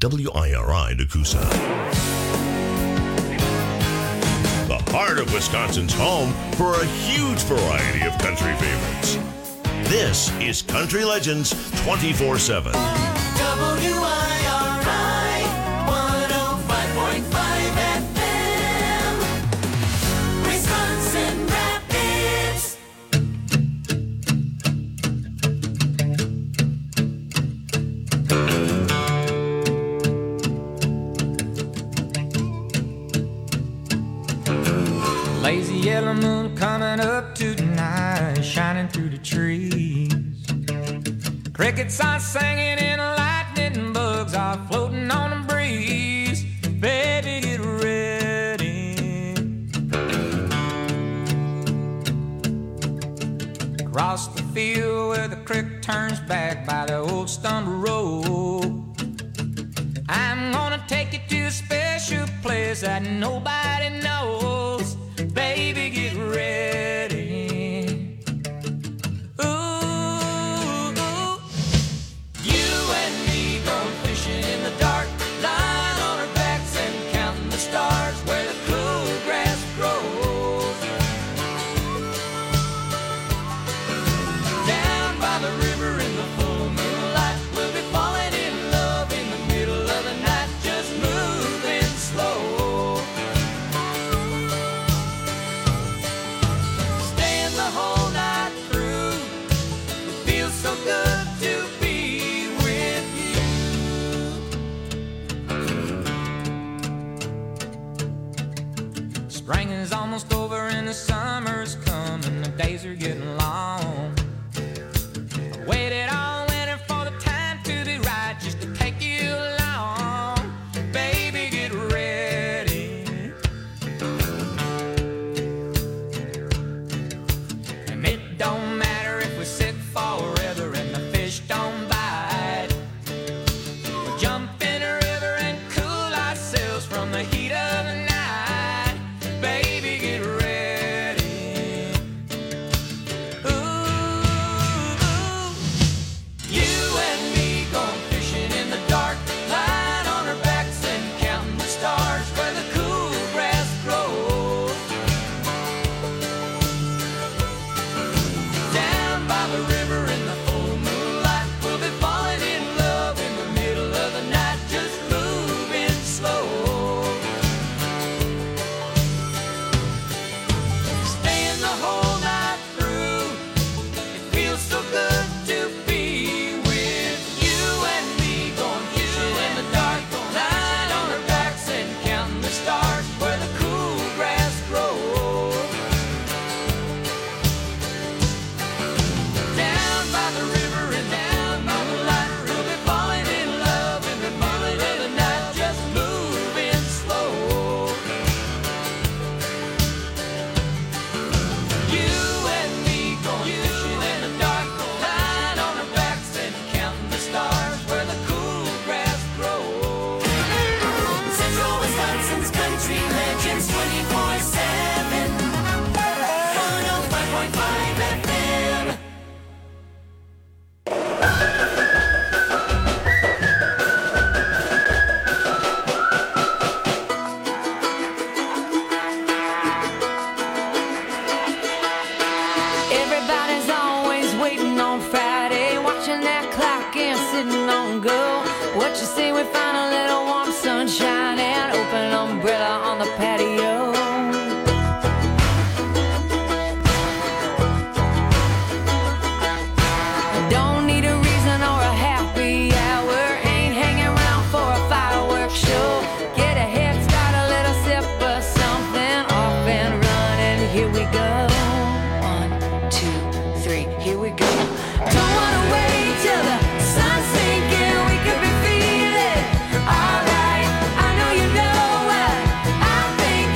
WIRI Nakusa. The heart of Wisconsin's home for a huge variety of country favorites. This is Country Legends 24/7. WIRI 105.5 FM, Wisconsin Rapids. Lazy yellow moon coming up tonight, shining through the trees. Crickets are singing and lightning bugs are floating on the breeze. Baby, get ready. Across the field where the creek turns back by the old stumble road, I'm gonna take you to a special place that nobody knows. Baby, get ready. Ooh, you and me going fishing in the dark, lying on our backs and counting the stars where the cool grass grows. Down by the river in the full moonlight, we'll be falling in love in the middle of the night, just moving slow. Staying the whole night through, it feels so good to be with you. Spring is almost over and the summer's coming, the days are getting long. I waited all winter for the time to be right, just to take you along. Baby, get ready. And it don't matter if we sit forever and the fish don't bite. We'll jump in a river and cool ourselves from the heat of the night. Baby, get ready. Ooh, you and me going fishing in the dark, lying on our backs and counting the stars where the cool grass grows. Down by the river in the full moonlight, we'll be falling in love in the middle of the night, just moving slow. Staying the whole night through, it feels so good to be with you and me going fishing in the dark, lying on our backs and counting the stars where the cool grass grows. Down by the river and down by the light, we'll be falling in love in the middle of the night, just moving slow. You and me going fishing in the dark, lying on our backs and counting the stars where the cool grass grows. Central Wisconsin's Country Legends 24/7, 105.5 FM. Everybody's always waiting on Friday, watching that clock and sitting on go. What you say we find a little warm sunshine and open umbrella on the patio? Don't need a reason or a happy hour, ain't hanging around for a fireworks show. Get a head start, a little sip of something, off and running, here we go. 1, 2, 3, here we go. Don't wanna wait till the sun's sinking, we could be feeling alright. I know you know what I'm thinking.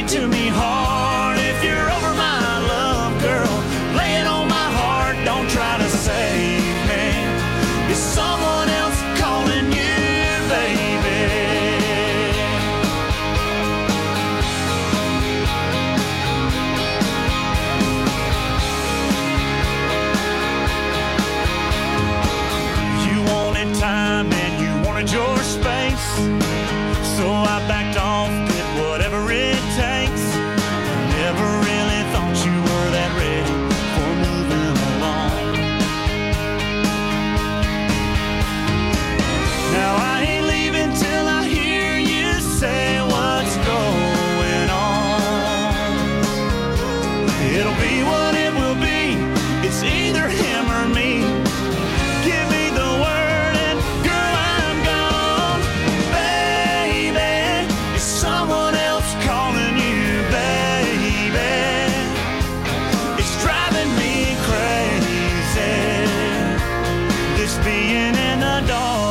to me hard. If you're over my love, girl, lay it on my heart. Don't try to save me. It's someone else calling you, baby. You wanted time and you wanted your space, so I backed off, did whatever it takes. Never really thought you were that ready for moving along. Now I ain't leaving till I hear you say what's going on. It'll be what it will be. It's either him or me. Give me the word and girl, I'm gone. Baby, it's someone else calling you, baby. It's driving me crazy, this being in the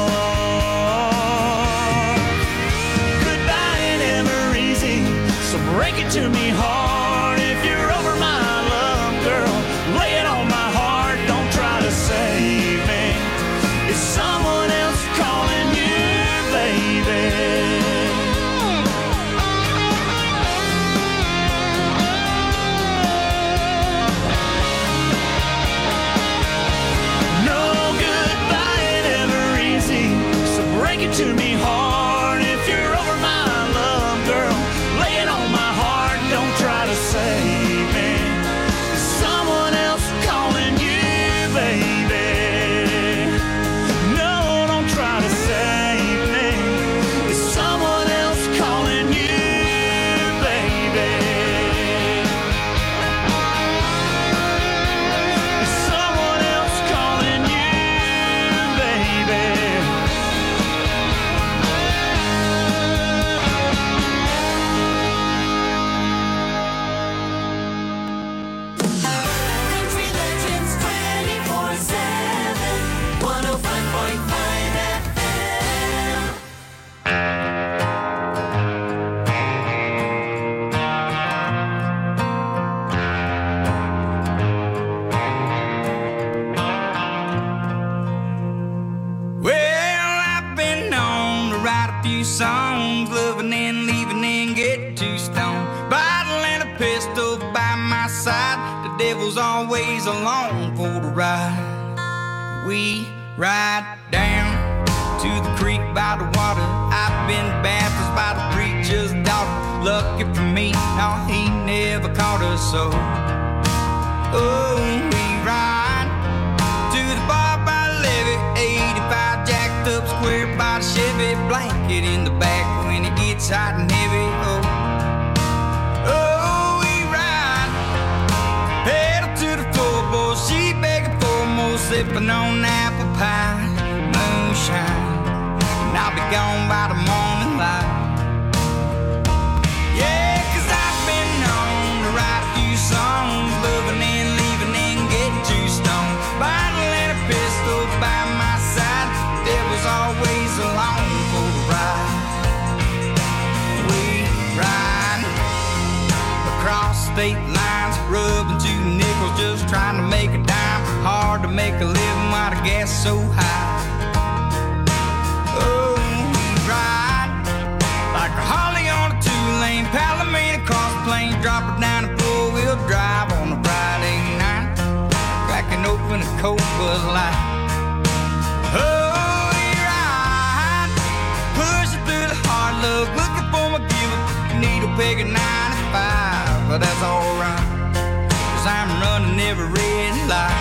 dark. Goodbye ain't ever easy, so break it to me hard. If you're over my love, girl, lay it on my heart. Don't try to save me. It's someone else calling you, baby. No goodbye ain't ever easy, so break it to me hard. If you're over my love, girl, lay it on my heart. Don't try to save me. It's someone else calling you, baby. No, don't try to save me. It's someone else calling you, baby. It's someone else calling you, baby. Country Legends 24/7, 105.5 FM. Well, I've been known to write a few songs, loving and leaving and get too stoned. Bottle and a pistol by my side, the devil's always along for the ride. We ride down to the creek by the water. I've been baptized by the preacher's daughter. Lucky for me, no, he never caught us so. Oh, we ride to the bar by the levee, 85 jacked up square by the Chevy, blanket in the back when it gets hot and heavy. Oh, oh, we ride, pedal to the floorboard, she begging for more, sipping on apple pie, moonshine, and I'll be gone by the morning light. Yeah, 'cause I've been known to write a few songs, loving and leaving and get too stoned. Bottle and a pistol by my side, devil's always along for the ride. We ride across state lines, rubbing 2 nickels, just trying to make a dime. Hard to make a living while the gas is so high. Oh, we ride like a Harley on a 2-lane, Palomino across the plains, drop it down a 4-wheel drive on a Friday night, cracking open a cold Bud Light. Oh, we ride, pushing through the hard luck, looking for my giver, needle peg at 95, but that's alright, 'cause I'm running every red light.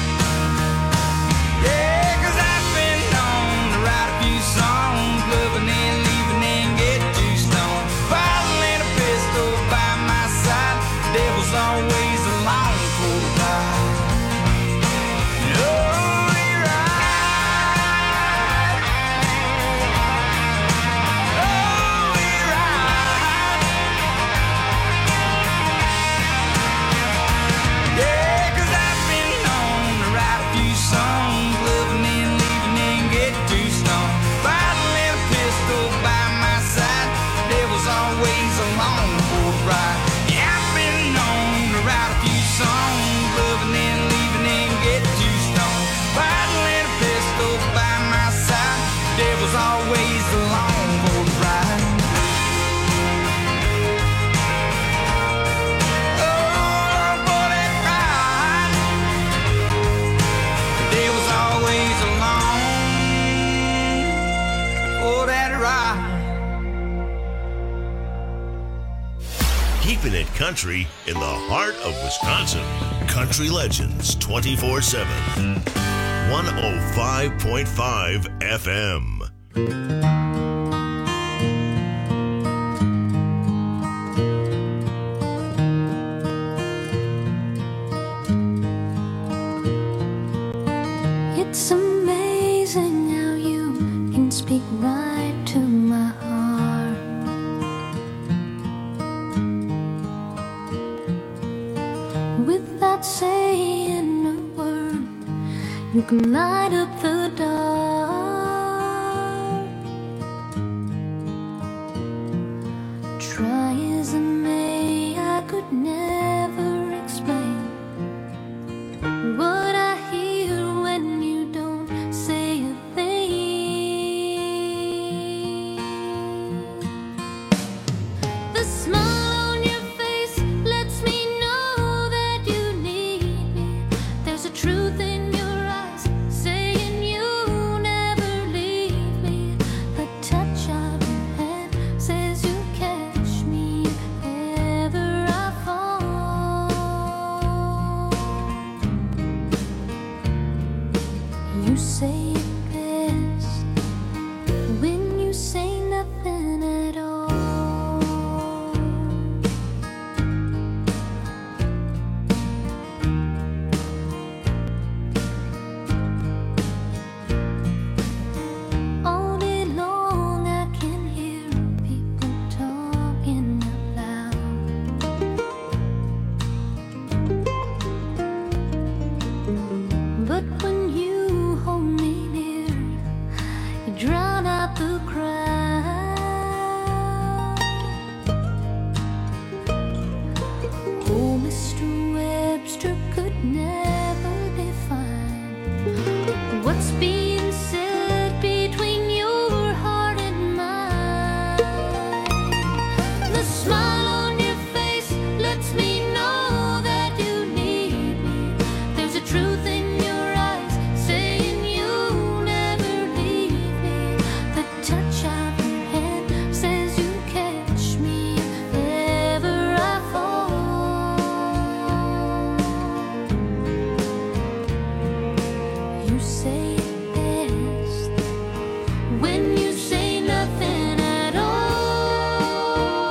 Yeah, 'cause I've been known to write a few songs, loving and leaving and get too stoned. Bottle and a pistol by my side, devil's always along for the ride. Oh, we ride. Oh, we ride. Yeah, 'cause I've been known devil's always along for the ride. Oh, for that ride. The devil's always along for that ride. Keeping it country in the heart of Wisconsin. Country Legends 24/7. 105.5 FM. It's amazing how you can speak right to my heart. Without saying a word, you can light up the dark. Try as I may, I could never explain what I hear when you don't say a thing. The smile on your face lets me know that you need me. There's a truth in your eyes saying you never leave me. The touch of your hand says you catch me if ever I fall. You say it best when you say nothing at all. All day long I can hear people talking out loud. But when you hold me near, you drown out the crowd. Oh, Mr. Webster could never define what's being said between your heart and mine. The smile on your face lets me know that you need me. There's a truth in your eyes saying you never leave me. The touch of your hand says you catch me if ever I fall. You say it best when you say nothing at all.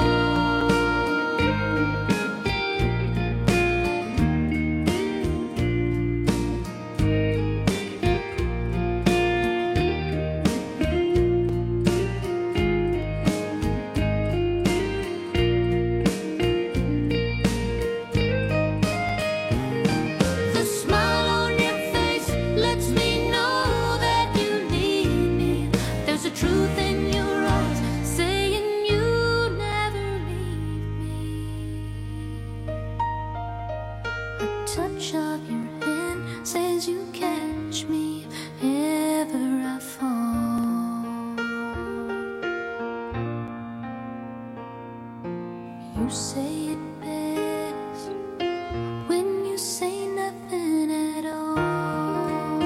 The smile on your face lets me know that you need me. There's a truth in your eyes saying you never leave me. A touch of your hand says you catch me if ever I fall. You say it best when you say nothing at all.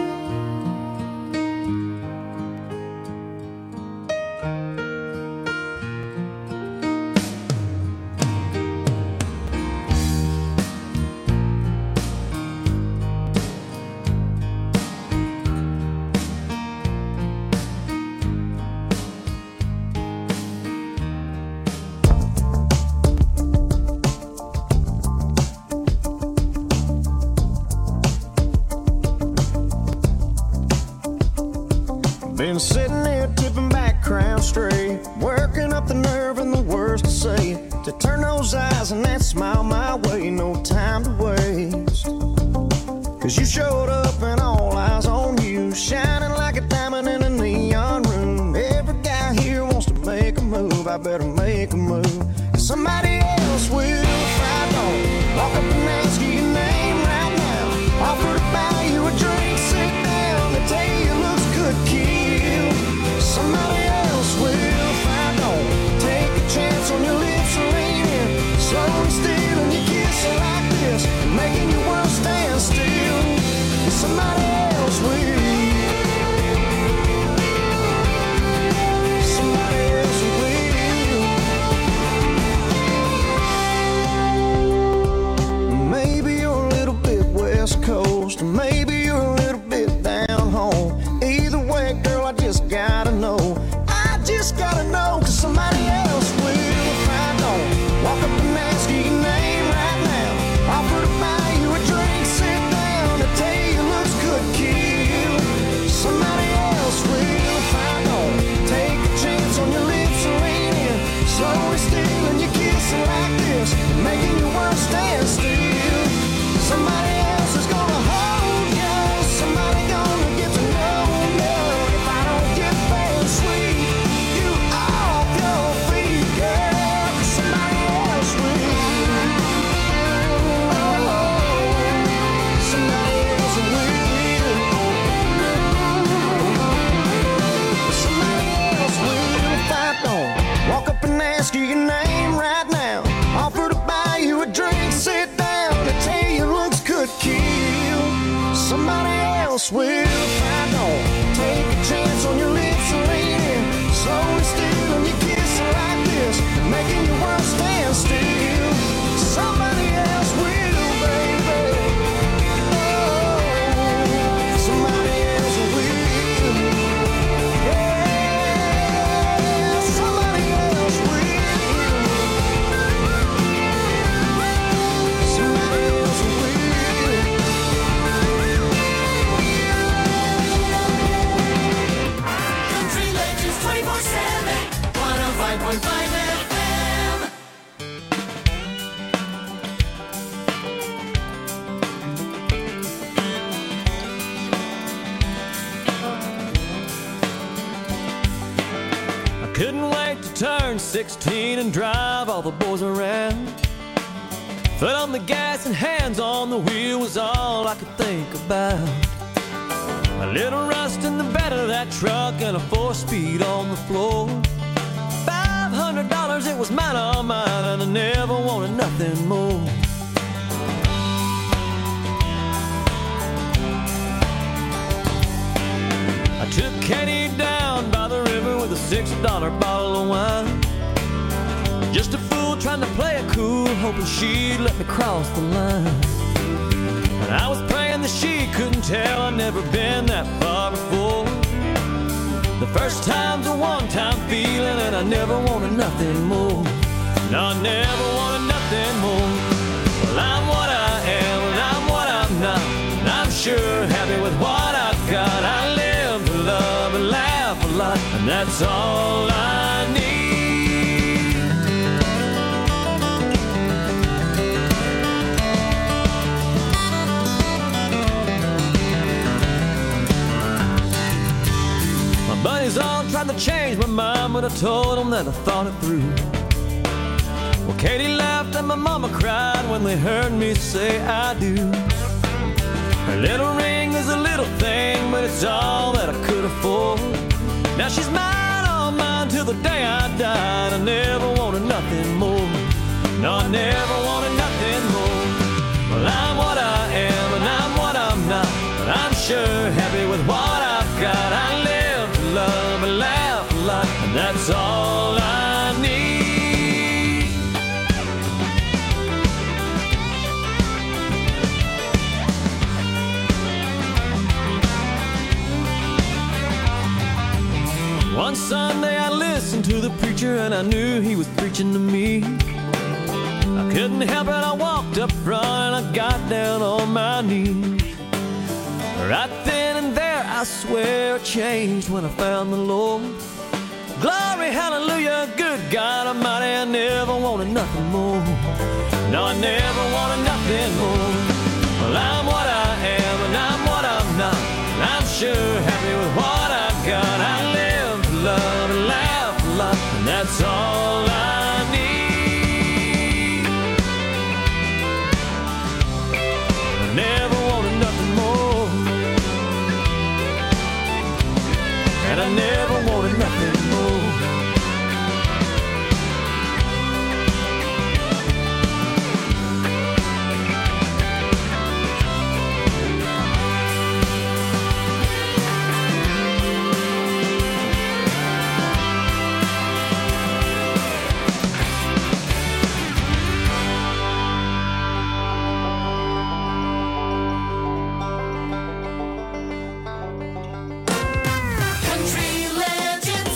Been sitting there tipping back, crown straight, working up the nerve and the words to say, to turn those eyes and that smile my way, no time to waste. Cause you showed up and all eyes on you, shining like a diamond in a neon room. Every guy here wants to make a move, I better make a move, cause somebody else will if I don't. Walk up and ask you your name right now, offer to buy you a drink, sit down, they tell you looks good, kill. ask you your name right now. Offer to buy you a drink, sit down, and tell you looks could kill. Somebody else will find out. Take a chance on your lips and lean in. Slowly stealing your kiss like this, making your world stand still. Somebody else will, baby. Oh, somebody else will. Yeah, somebody else will. Somebody else will. Country Legends 24/7, 105.5 FM. I couldn't wait to turn 16 and drive all the boys around. Foot on the gas and hands on the wheel was all I could think about. A little rust in the bed of that truck and a 4-speed on the floor. $500, it was mine, all mine, and I never wanted nothing more. I took Katie down by the river with a $6 bottle of wine. Just a fool trying to play it cool, hoping she'd let me cross the line. And I was praying that she couldn't tell I'd never been that far before. The first time's a one-time feeling, and I never wanted nothing more. No, I never wanted nothing more. Well, I'm what I am, and I'm what I'm not, and I'm sure happy with what I've got. I live to love and laugh a lot, and that's all I need. Buddies all tried to change my mind, but I told them that I thought it through. Well, Katie laughed and my mama cried when they heard me say I do. Her little ring is a little thing, but it's all that I could afford. Now she's mine, all mine, till the day I died. I never wanted nothing more. No, I never wanted nothing more. Well, I'm what I am, and I'm what I'm not, but I'm sure happy with what I've got. I live to love and laugh a lot, and that's all I need. One Sunday I listened to the preacher, and I knew he was preaching to me. I couldn't help it, I walked up front and I got down on my knees. Right then and there, I swear I changed when I found the Lord. Glory, hallelujah, good God Almighty, I never wanted nothing more. No, I never wanted nothing more. Well, I'm what I am, and I'm what I'm not, and I'm sure happy with what I've got. I live to love and laugh a lot, and that's all I need. I never wanted nothing more, and I never wanted nothing more. Country Legends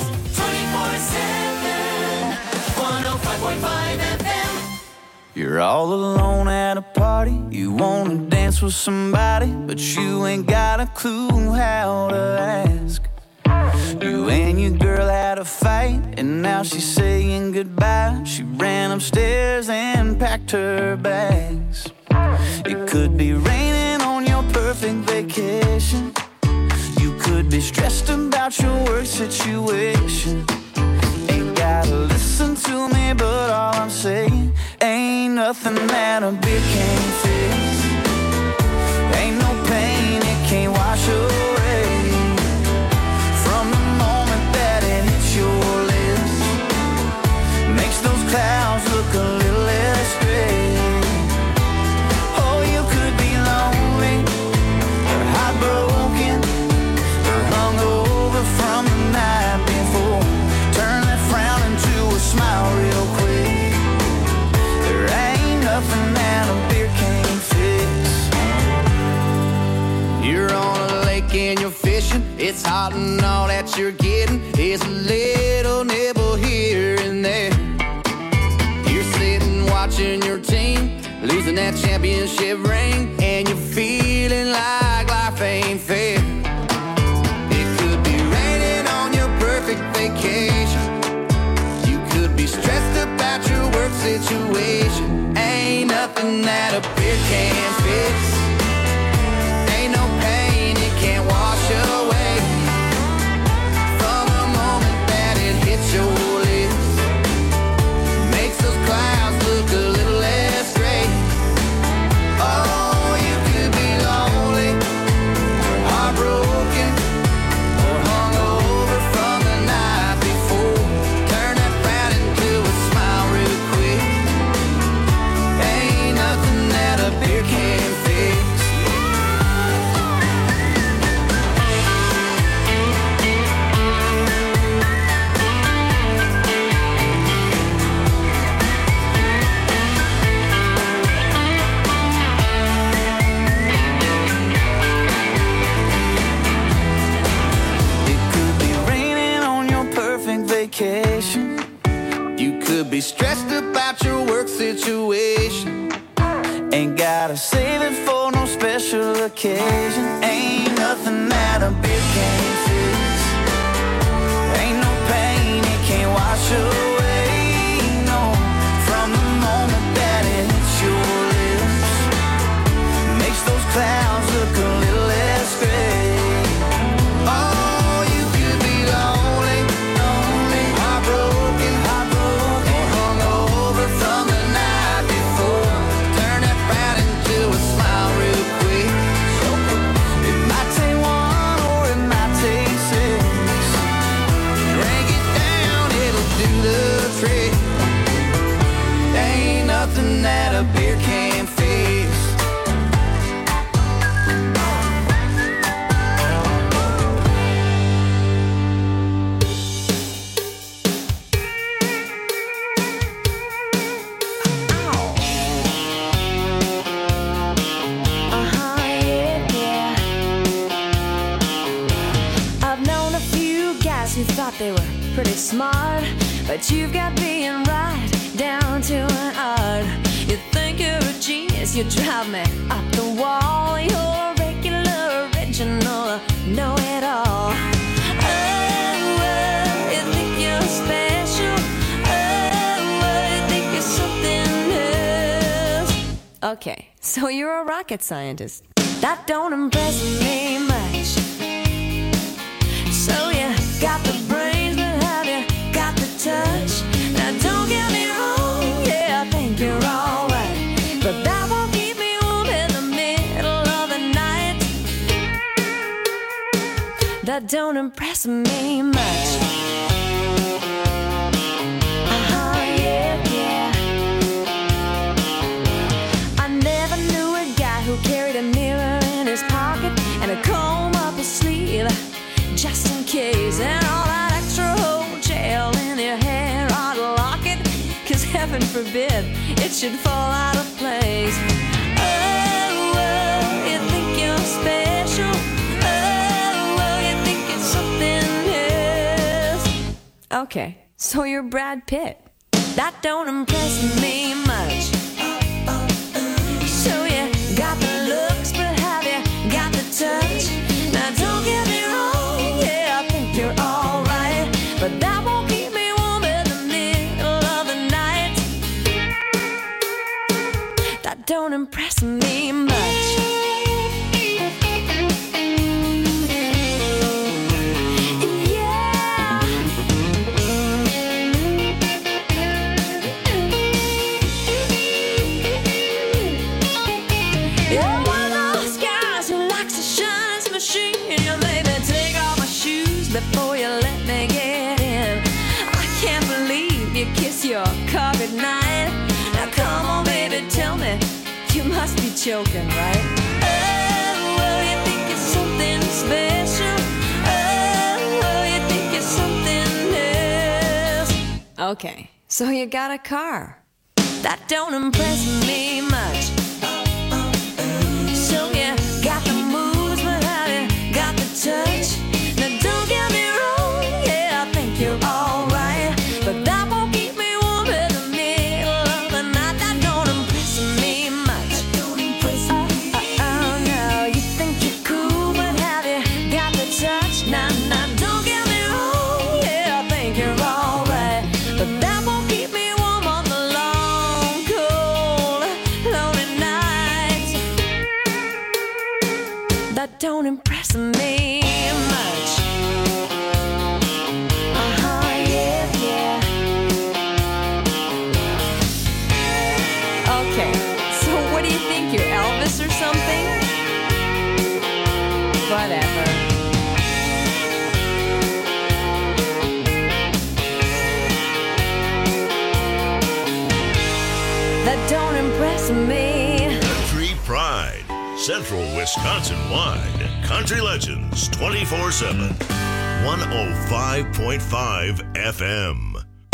24/7, 105.5 FM. You're all alone at a party. You wanna dance with somebody, but you ain't got a clue how to ask. You and your girl had a fight, and now she's saying goodbye. She ran upstairs and packed her bags. It could be raining on your perfect vacation. You could be stressed about your work situation. Ain't gotta listen to me, but all I'm saying, ain't nothing that a beer can't fix. Ain't no pain it can't wash away. From the moment that it hits your lips, makes the you're getting is a little nibble here and there. You're sitting watching your team losing that championship ring, and you're feeling like life ain't fair. It could be raining on your perfect vacation. You could be stressed about your work situation. Ain't nothing that a beer can't fix. Ain't no pain it can't wash away. From the moment that it hits your lips, makes those clouds look a little less gray. Oh, you could be lonely, or heartbroken, or hungover from the night before. Turn that frown into a smile real quick. Ain't nothing that a beer can't fix. It could be raining on your perfect vacation. You could be stressed about your work situation. Ain't gotta save it for no special occasion. Ain't nothing that a beer can't fix. Ain't no pain it can't wash away. No, from the moment that it hits your lips, makes those clouds look a little less gray. Oh, you could be lonely, lonely, heartbroken, heartbroken, or hungover from the night before. Turn that frown into a smile real quick. It might take one or it might take six. Drink it down, it'll do the trick. Ain't nothing that a beer can't fix. I've known a few guys who thought they were pretty smart, but you've got being right down to an art. You think you're a genius, you drive me up the wall. You're a regular, original, know-it-all. Oh, you think you're special. Oh, you think you're something else. Okay, so you're a rocket scientist. That don't impress me much. So you got the brains, but have you got the touch? Now don't get me wrong, yeah, I think you're alright, but that won't keep me warm in the middle of the night. That don't impress me much. Yeah, yeah. I never knew a guy who carried a mirror in his pocket and a comb up his sleeve, just in case, and all that extra hotel in your hair I'd lock it, 'cause heaven forbid it should fall out of place. Oh, you think you're special. Oh, you think it's something else. Okay, so you're Brad Pitt. That don't impress me much. So you got the looks, but have you got the touch? Now don't get me wrong, yeah, I think you're alright, but that won't keep me warm in the middle of the night. That don't impress me much. You're one of those guys who likes to shine some machine. You made me take off my shoes before you let me get in. I can't believe you kiss your car goodnight. Now come on, baby, tell me, you must be joking, right? Oh, well, you think it's something special. Oh, you think it's something else. Okay, so you got a car. That don't impress me much. So you got the moves, but have you got the touch? Now don't get me wrong, think you're alright, but that won't keep me warm in the middle of the night. That don't impress me much. Oh no, you think you're cool, but have you got the touch? Nah, don't get me wrong, yeah, I think you're alright, but that won't keep me warm on the long, cold, lonely nights. That don't impress me much. Yeah. Okay, so what do you think? You're Elvis or something? Whatever. That don't impress me. Country Pride, Central Wisconsin wide. Country Legends 24/7. 105.5 FM.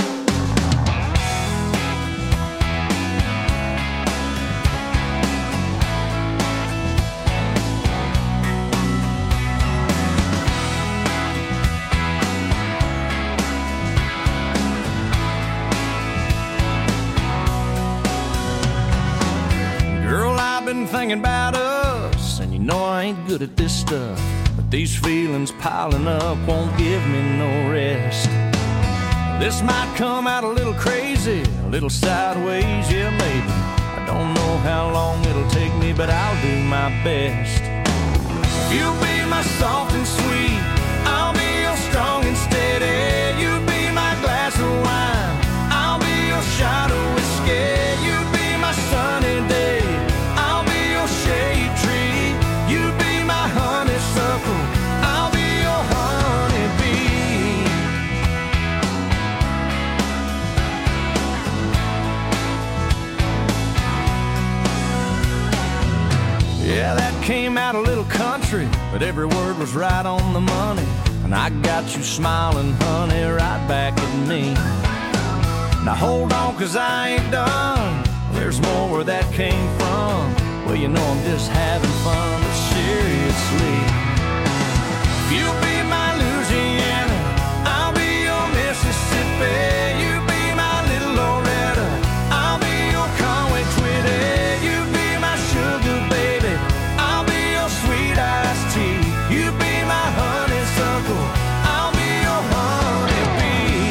Girl, I've been thinking about us, and you know I ain't good at this stuff, but these feelings piling up won't give me no rest. This might come out a little crazy, a little sideways, yeah maybe. I don't know how long it'll take me, but I'll do my best. You'll be my soft and sweet, I'll be your strong and steady. You be my glass of wine, I'll be your shot of whiskey. You be my sunny day, I'll be your shade tree. You be my honeysuckle, I'll be your honeybee. Yeah, that came out a little country, but every word was right on the money. And I got you smiling, honey, right back at me. Now hold on, 'cause I ain't done. There's more where that came from. Well, you know I'm just having fun, but seriously. You be my Louisiana, I'll be your Mississippi. You be my little Loretta, I'll be your Conway Twitty. You be my sugar baby, I'll be your sweet iced tea. You be my honeysuckle, I'll be your honeybee.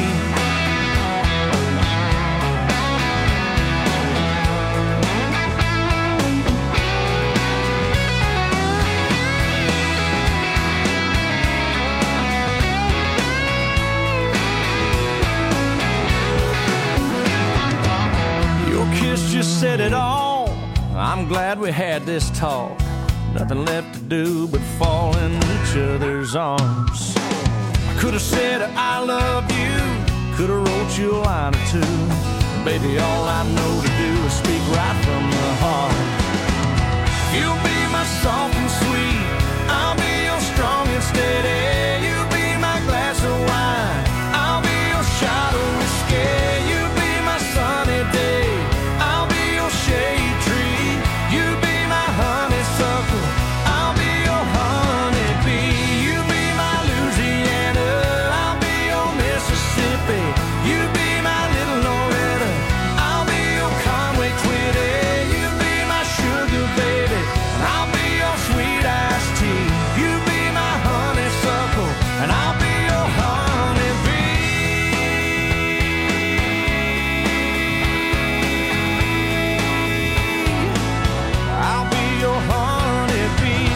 Your kiss just said it all. I'm glad we had this talk. Nothing left to do but fall in each other's arms. I could have said I love you, could have wrote you a line or two. Baby, all I know to do is speak right from the heart. You'll be my soft and sweet, I'll be your strong and steady. You be my glass of wine, I'll be your shot of whiskey. You be my sunny day, I'll be your shade tree. You be my honeysuckle, I'll be your honeybee. You be my Louisiana, I'll be your Mississippi. You be my little Loretta, I'll be your Conway Twitty. You be my sugar baby, I'll be your sweet iced tea. You be my honeysuckle, and I'll be your honeybee. I'll be your honeybee.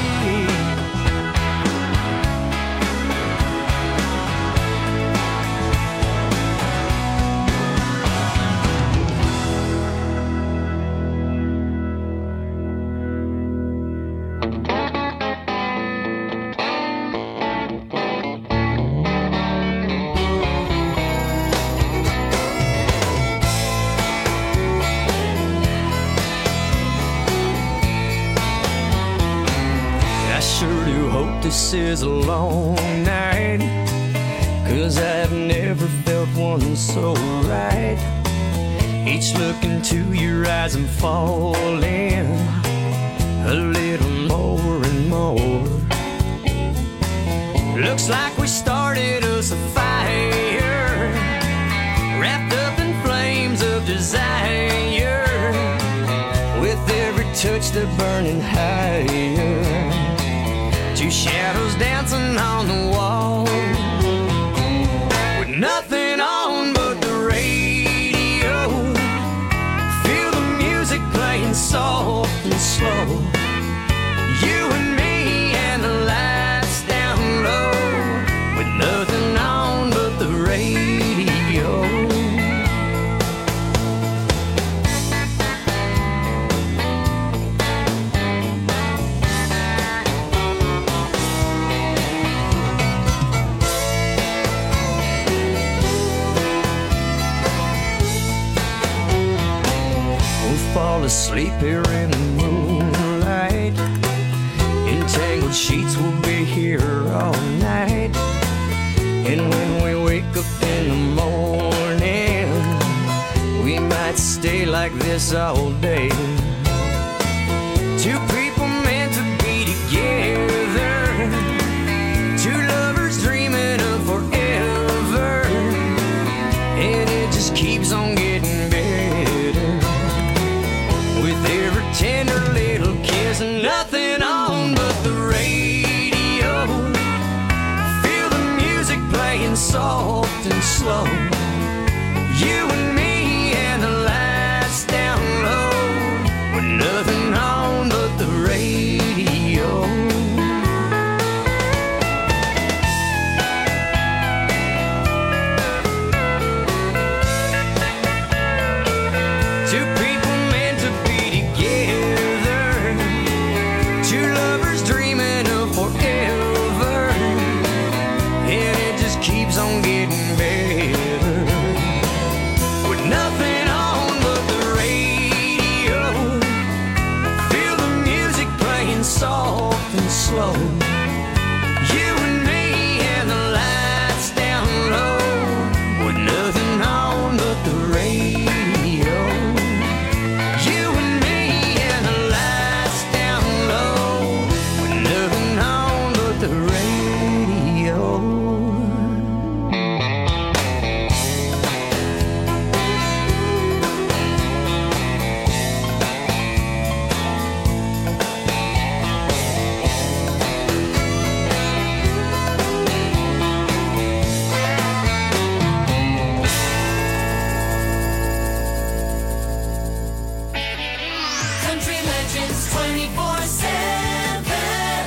I sure do hope this is a long night, 'cause I've never felt one so right. Each look into your eyes I'm falling a little more and more. Looks like we started us a fire, lights that burning higher, two shadows dancing on the wall, with nothing on but the radio. Feel the music playing soft and slow. You and me and the lights down low, with nothing on but the radio. Fall asleep here in the moonlight. Entangled sheets will be here all night. And when we wake up in the morning, we might stay like this all day. Two people meant to be together, two lovers dreaming of forever, and it just keeps on getting better. With every tender little kiss and nothing on but the radio. Feel the music playing soft and slow. You and me and the lights down low, with nothing on but the radio. Two people meant to be together, two lovers dreaming of forever, and it just keeps on getting better. With nothing on but the radio. Feel the music playing soft and slow. You and me and the lights down low, with nothing on but the radio. You and me and the lights down low, with nothing on but the radio. Country Legends 24/7.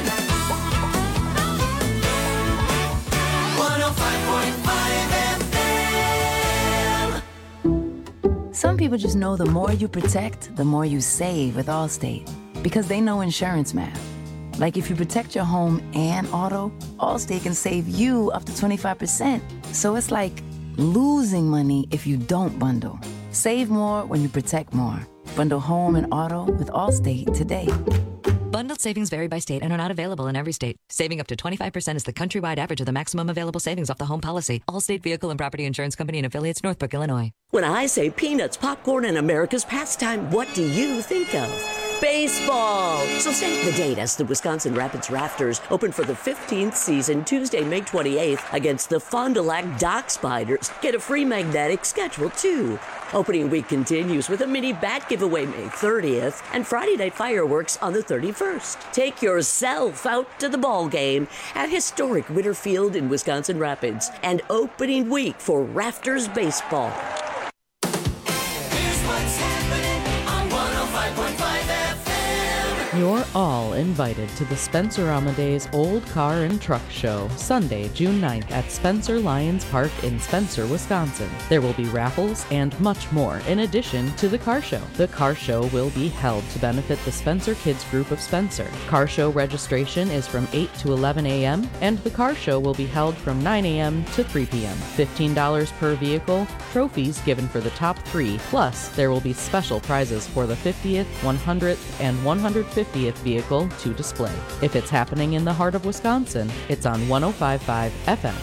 105.5 FM. Some people just know the more you protect, the more you save with Allstate, because they know insurance math. Like if you protect your home and auto, Allstate can save you up to 25%. So it's like losing money if you don't bundle. Save more when you protect more. Bundle home and auto with Allstate today. Bundled savings vary by state and are not available in every state. Saving up to 25% is the countrywide average of the maximum available savings off the home policy. Allstate Vehicle and Property Insurance Company and affiliates, Northbrook, Illinois. When I say peanuts, popcorn, and America's pastime, what do you think of? Baseball! So save the date as the Wisconsin Rapids Rafters open for the 15th season Tuesday, May 28th against the Fond du Lac Dock Spiders. Get a free magnetic schedule, too. Opening week continues with a mini bat giveaway May 30th and Friday night fireworks on the 31st. Take yourself out to the ball game at historic Winter Field in Wisconsin Rapids and opening week for Rafters Baseball. Here's what's happening on 105.5 FM. You're all invited to the Spencer Amadeus Old Car and Truck Show, Sunday, June 9th at Spencer Lions Park in Spencer, Wisconsin. There will be raffles and much more in addition to the car show. The car show will be held to benefit the Spencer Kids Group of Spencer. Car show registration is from 8 to 11 a.m. and the car show will be held from 9 a.m. to 3 p.m. $15 per vehicle, trophies given for the top 3, plus there will be special prizes for the 50th, 100th, and 150th vehicle to display. If it's happening in the heart of Wisconsin, it's on 105.5 FM.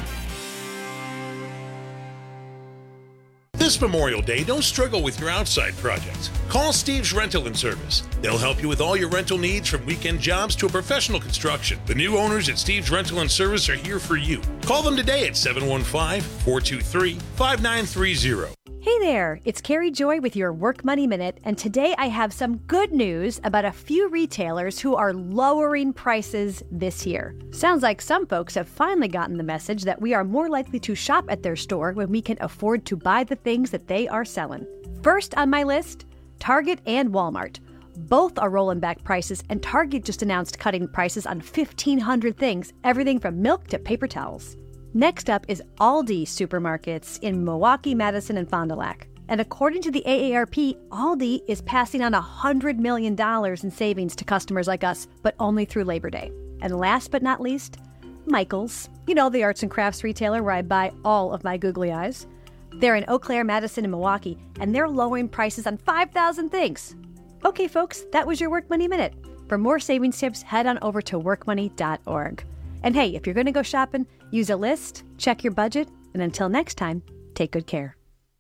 This Memorial Day, don't struggle with your outside projects. Call Steve's Rental and Service. They'll help you with all your rental needs, from weekend jobs to a professional construction. The new owners at Steve's Rental and Service are here for you. Call them today at 715-423-5930. Hey there, it's Carrie Joy with your Work Money Minute, and today I have some good news about a few retailers who are lowering prices this year. Sounds like some folks have finally gotten the message that we are more likely to shop at their store when we can afford to buy the things that they are selling. First on my list, Target and Walmart. Both are rolling back prices, and Target just announced cutting prices on 1,500 things, everything from milk to paper towels. Next up is Aldi supermarkets in Milwaukee, Madison, and Fond du Lac. And according to the AARP, Aldi is passing on $100 million in savings to customers like us, but only through Labor Day. And last but not least, Michael's. You know, the arts and crafts retailer where I buy all of my googly eyes. They're in Eau Claire, Madison, and Milwaukee, and they're lowering prices on 5,000 things. Okay, folks, that was your Work Money Minute. For more savings tips, head on over to workmoney.org. And hey, if you're going to go shopping, use a list, check your budget, and until next time, take good care.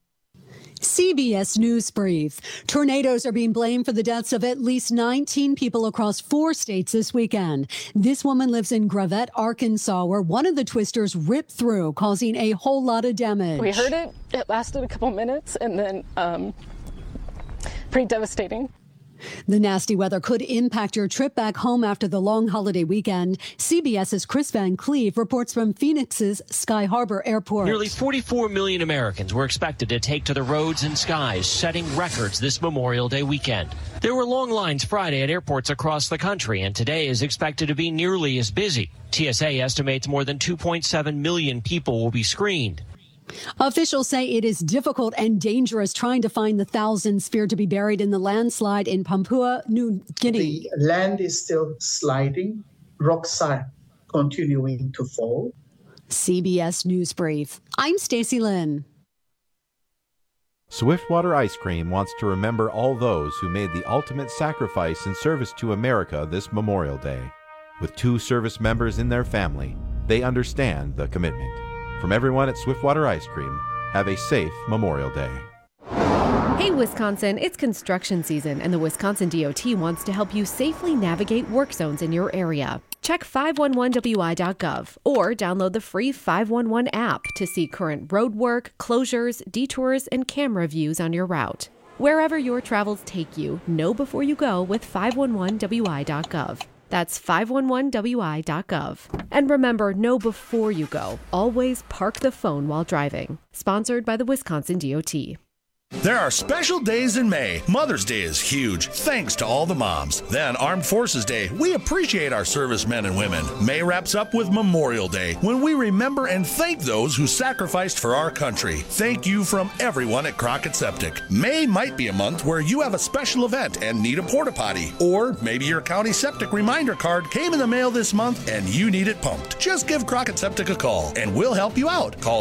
CBS News Brief. Tornadoes are being blamed for the deaths of at least 19 people across 4 states this weekend. This woman lives in Gravette, Arkansas, where one of the twisters ripped through, causing a whole lot of damage. We heard it. It lasted a couple minutes, and then pretty devastating. The nasty weather could impact your trip back home after the long holiday weekend. CBS's Chris Van Cleve reports from Phoenix's Sky Harbor Airport. Nearly 44 million Americans were expected to take to the roads and skies, setting records this Memorial Day weekend. There were long lines Friday at airports across the country, and today is expected to be nearly as busy. TSA estimates more than 2.7 million people will be screened. Officials say it is difficult and dangerous trying to find the thousands feared to be buried in the landslide in Papua New Guinea. The land is still sliding. Rocks are continuing to fall. CBS News Brief. I'm Stacey Lynn. Swiftwater Ice Cream wants to remember all those who made the ultimate sacrifice in service to America this Memorial Day. With 2 service members in their family, they understand the commitment. From everyone at Swiftwater Ice Cream, have a safe Memorial Day. Hey, Wisconsin, it's construction season, and the Wisconsin DOT wants to help you safely navigate work zones in your area. Check 511wi.gov or download the free 511 app to see current road work, closures, detours, and camera views on your route. Wherever your travels take you, know before you go with 511wi.gov. That's 511wi.gov. And remember, know before you go. Always park the phone while driving. Sponsored by the Wisconsin DOT. There are special days in May. Mother's Day is huge, thanks to all the moms. Then Armed Forces Day. We appreciate our servicemen and women. May wraps up with Memorial Day, when we remember and thank those who sacrificed for our country. Thank you from everyone at Crockett Septic. May might be a month where you have a special event and need a porta potty. Or maybe your county septic reminder card came in the mail this month and you need it pumped. Just give Crockett Septic a call and we'll help you out. Call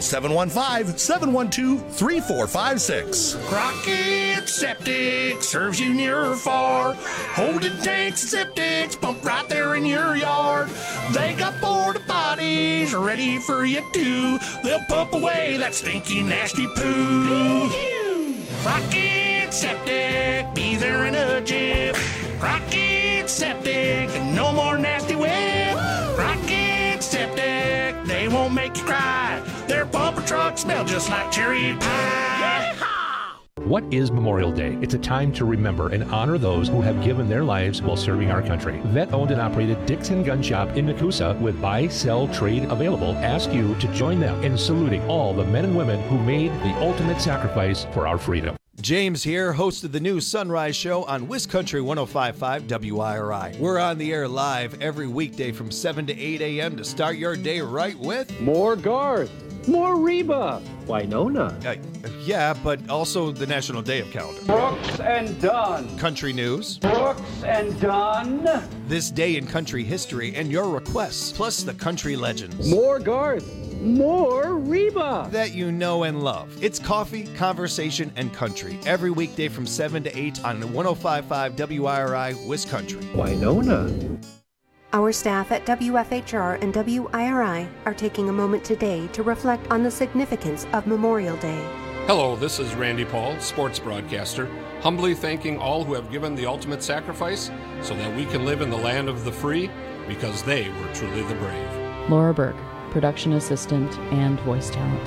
715-712-3456. Crockett Septic serves you near or far. Holding tanks and septics pump right there in your yard. They got porta potties ready for you too. They'll pump away that stinky, nasty poo. Crockett Septic, be there in a jiff. Crockett Septic, no more nasty whip. Crockett Septic, they won't make you cry. Their pumper trucks smell just like cherry pie. What is Memorial Day? It's a time to remember and honor those who have given their lives while serving our country. Vet-owned and operated Dixon Gun Shop in Nakusa, with buy, sell, trade available, ask you to join them in saluting all the men and women who made the ultimate sacrifice for our freedom. James here, host of the new Sunrise Show on WisCountry 105.5 WIRI. We're on the air live every weekday from 7 to 8 a.m. to start your day right with more Garth, more Reba, Winona. Yeah, but also the National Day of Calendar. Brooks and Dunn. Country news. Brooks and Dunn. This day in country history and your requests, plus the country legends. More Garth, more Reba. That you know and love. It's coffee, conversation, and country. Every weekday from 7 to 8 on 105.5 WIRI, WisCountry. Winona. Our staff at WFHR and WIRI are taking a moment today to reflect on the significance of Memorial Day. Hello, this is Randy Paul, sports broadcaster, humbly thanking all who have given the ultimate sacrifice so that we can live in the land of the free, because they were truly the brave. Laura Berg, production assistant and voice talent.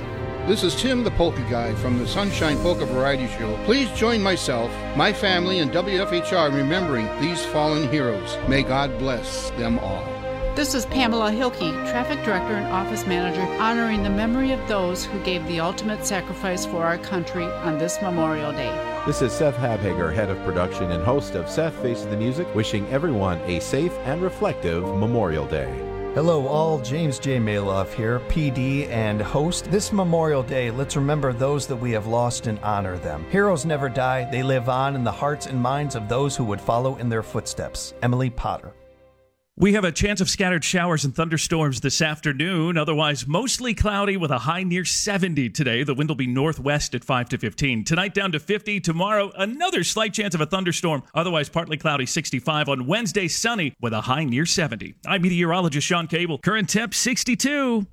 This is Tim the Polka Guy from the Sunshine Polka Variety Show. Please join myself, my family, and WFHR in remembering these fallen heroes. May God bless them all. This is Pamela Hilke, Traffic Director and Office Manager, honoring the memory of those who gave the ultimate sacrifice for our country on this Memorial Day. This is Seth Habhager, Head of Production and host of Seth Faces the Music, wishing everyone a safe and reflective Memorial Day. Hello all, James J. Maloff here, PD and host. This Memorial Day, let's remember those that we have lost and honor them. Heroes never die, they live on in the hearts and minds of those who would follow in their footsteps. Emily Potter. We have a chance of scattered showers and thunderstorms this afternoon. Otherwise, mostly cloudy with a high near 70 today. The wind will be northwest at 5 to 15. Tonight down to 50. Tomorrow, another slight chance of a thunderstorm. Otherwise, partly cloudy, 65. On Wednesday, sunny with a high near 70. I'm meteorologist Sean Cable. Current temp, 62.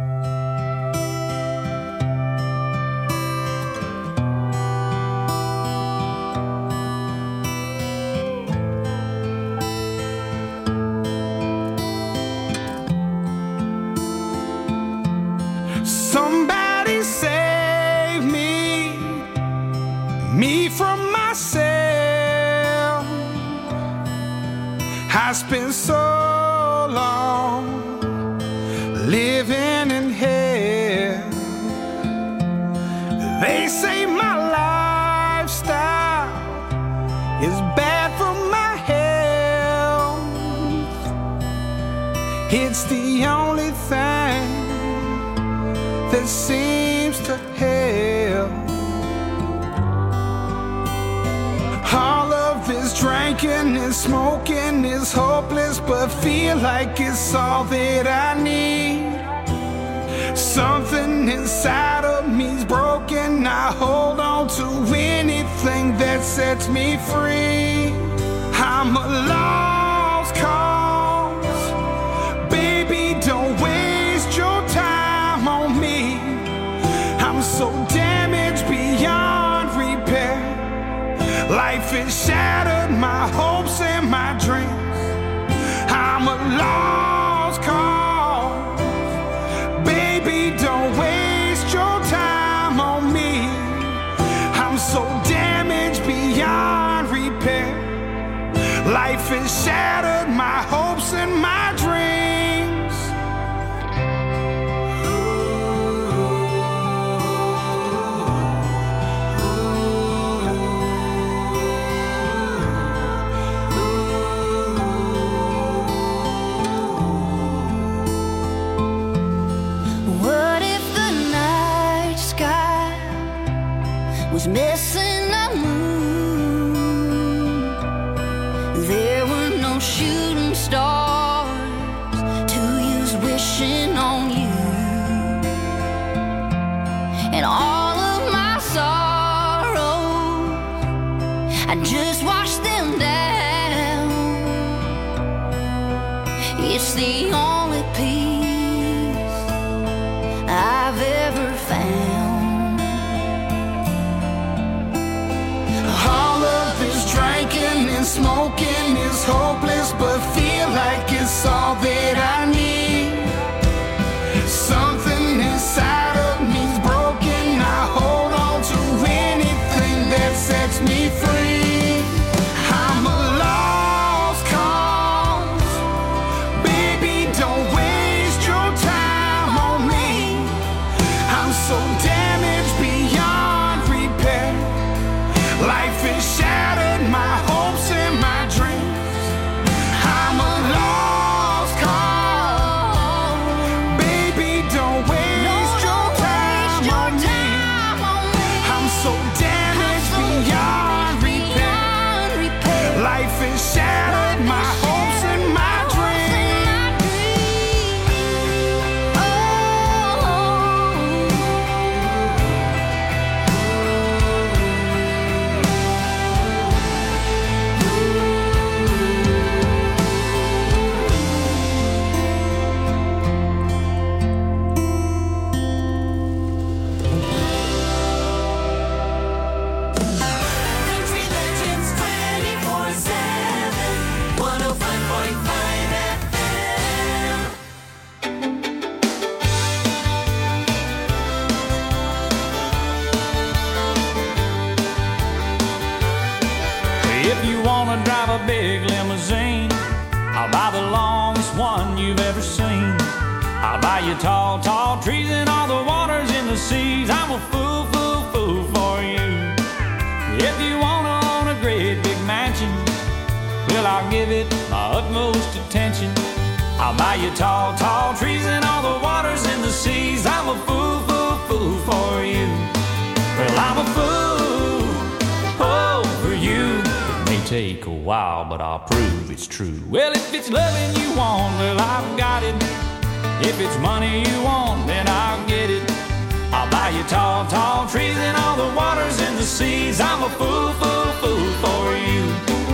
Somebody save me from myself. I spent so long living in hell. They say my lifestyle is bad for my health. It's the only thing that seems to help. All of this drinking and smoking is hopeless, but feel like it's all that I need. Something inside of me's broken. I hold on to anything that sets me free. I'm a lost cause. Baby, don't waste your time on me. I'm so damaged beyond repair. Life has shattered my hopes and my dreams. I'm a lost cause. Baby, don't waste your time on me. I'm so damaged beyond repair. Life has shattered my hopes and my dreams. Was missing a moon. There were no shooting stars to use wishing on you. And all of my sorrows, I just washed them down. It's the only peace I've ever found. Drinking and smoking is hopeless, but feel like it's all that I need. Something inside of me's broken. I hold on to anything that sets me free. I'm a lost cause. Baby, don't waste your time on me. I'm so damaged beyond repair. Life is shattered, my hopes and my dreams. I'm a lost cause. Baby, don't waste your time on me. I'm so damaged beyond repair. Life is shattered, my hopes and my dreams. I'll buy you tall, tall trees and all the waters in the seas. I'm a fool, fool, fool for you. If you wanna own a great big mansion, well, I'll give it my utmost attention. I'll buy you tall, tall trees and all the waters in the seas. I'm a fool, fool, fool for you. Well, I'm a fool, oh, for you. It may take a while, but I'll prove it's true. Well, if it's loving you want, well, I've got it. If it's money you want, then I'll get it. I'll buy you tall, tall trees and all the waters in the seas. I'm a fool, fool, fool for you.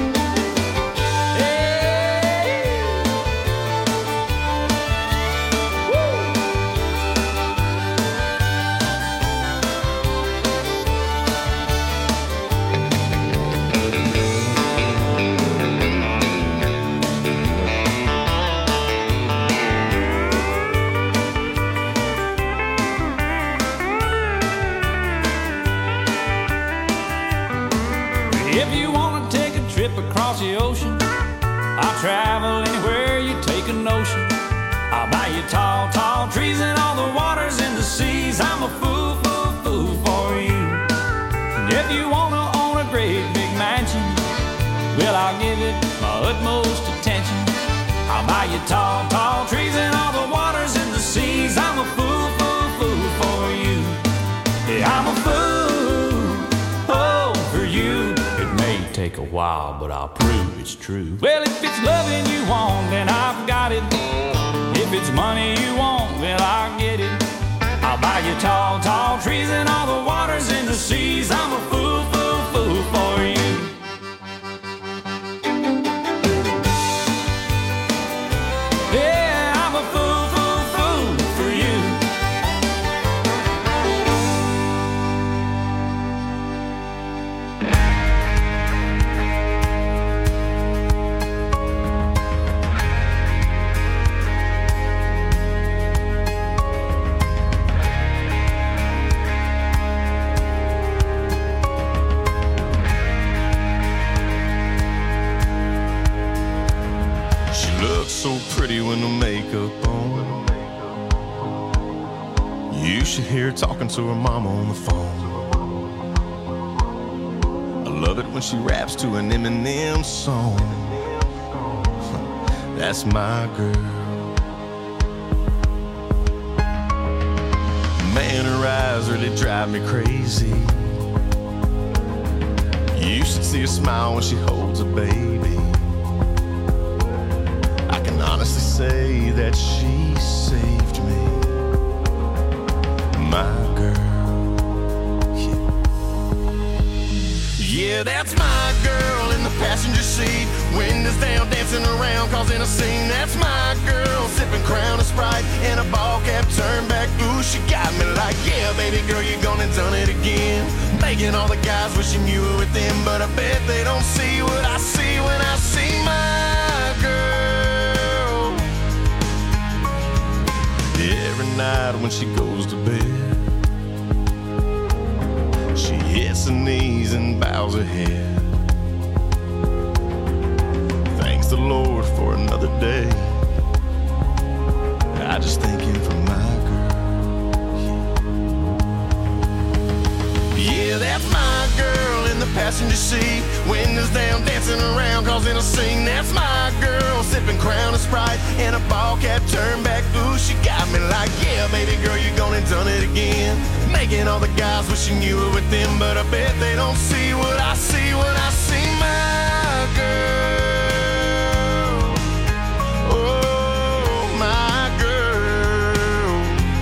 Across the ocean, I'll travel anywhere you take a notion. I'll buy you tall, tall trees and all the waters in the seas. I'm a fool, fool, fool for you. And if you wanna own a great big mansion, well, I'll give it my utmost attention. I'll buy you tall, tall trees and all the waters in the seas. I'm a fool, fool, fool for you. Yeah, I'm a fool, oh, for you. Take a while, but I'll prove it's true. Well, if it's loving you want, then I've got it. If it's money you want, well, I'll get it. I'll buy you tall, tall trees and all the waters in the seas. I'm a fool, fool, fool for you. Yeah, I'm a fool, fool, fool for you. So pretty when the makeup on. You should hear her talking to her mama on the phone. I love it when she raps to an Eminem song. That's my girl. Man, her eyes really drive me crazy. You should see her smile when she holds a baby. Honestly say that she saved me, my girl. Yeah, that's my girl in the passenger seat, windows down, dancing around, causing a scene. That's my girl, sipping Crown and Sprite in a ball cap, turned back. Ooh, she got me like, yeah, baby girl, you gone and done it again. Making all the guys wishing you were with them, but I bet they don't see what I see when I see my girl. Every night when she goes to bed, she hits her knees and bows her head. Thanks the Lord for another day. I just thank him for my girl. Yeah, that's my girl in the passenger seat, windows down, dancing around, causing a scene. That's my girl, sipping Crown and Sprite in a ball cap, turned back. Ooh, she got me like, yeah, baby girl, you gone and done it again. Making all the guys wishing you were with them, but I bet they don't see what I see when I see my girl. Oh, my girl.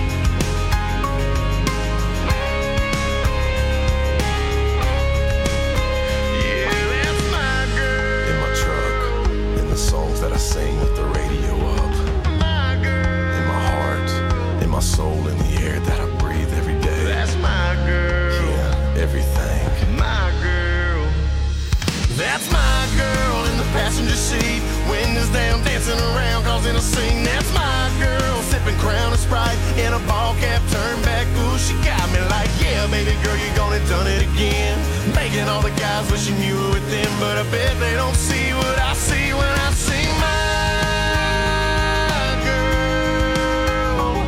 Yeah, that's my girl. In my truck, in the songs that I sing with the radio up. My girl. In my heart, in my soul, in the air that I breathe every day. That's my girl. Yeah, everything. My girl. That's my girl in the passenger seat, windows down, dancing around, causing a scene. That's my girl, sipping Crown and Sprite in a ball cap, turned back. Ooh, she got me like, yeah, baby girl, you gone and done it again. Making all the guys wishing you were with them, but I bet they don't see what I see when I see my girl.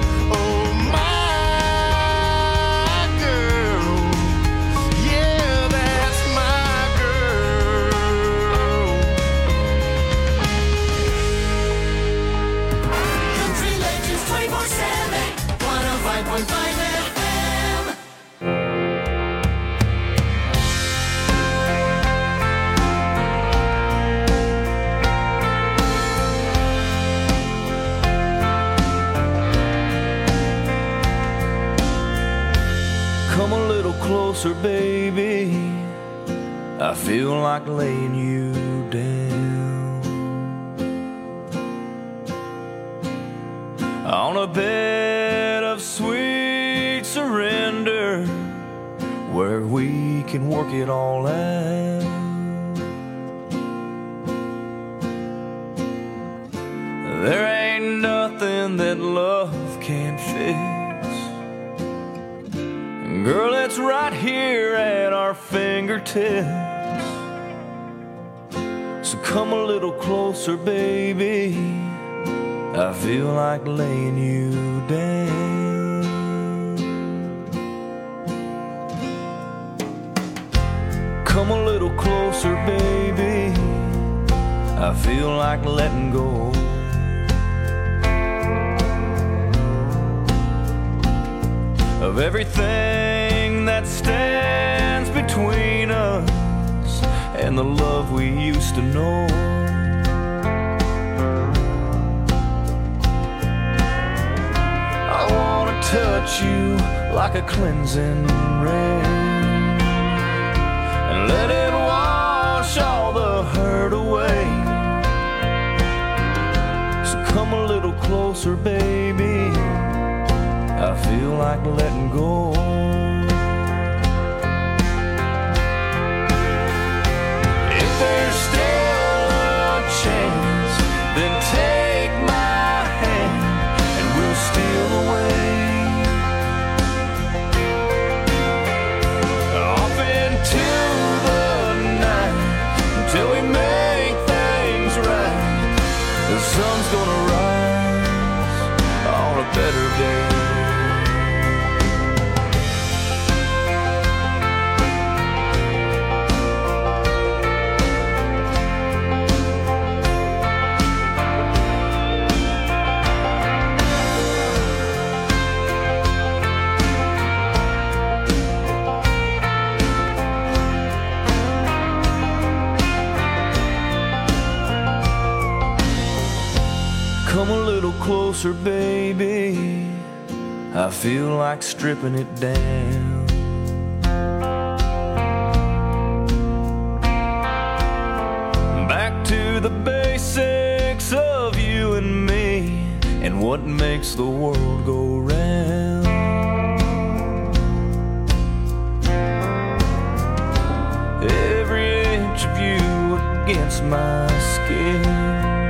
come a little closer, baby. I feel like laying you down on a bed of sweet surrender where we can work it all out. There ain't nothing that love can't fix. Girl, it's right here at our fingertips. So come a little closer, baby. I feel like laying you down. Come a little closer, baby. I feel like letting go. Of everything that stands between us and the love we used to know. I wanna touch you like a cleansing rain and let it wash all the hurt away. So come a little closer, baby. I feel like letting go. If there's still a chance, then take my hand and we'll steal away off into the night until we make things right. The sun's gonna rise on a better day. Come a little closer, baby. I feel like stripping it down. Back to the basics of you and me and what makes the world go round. Every inch of you against my skin.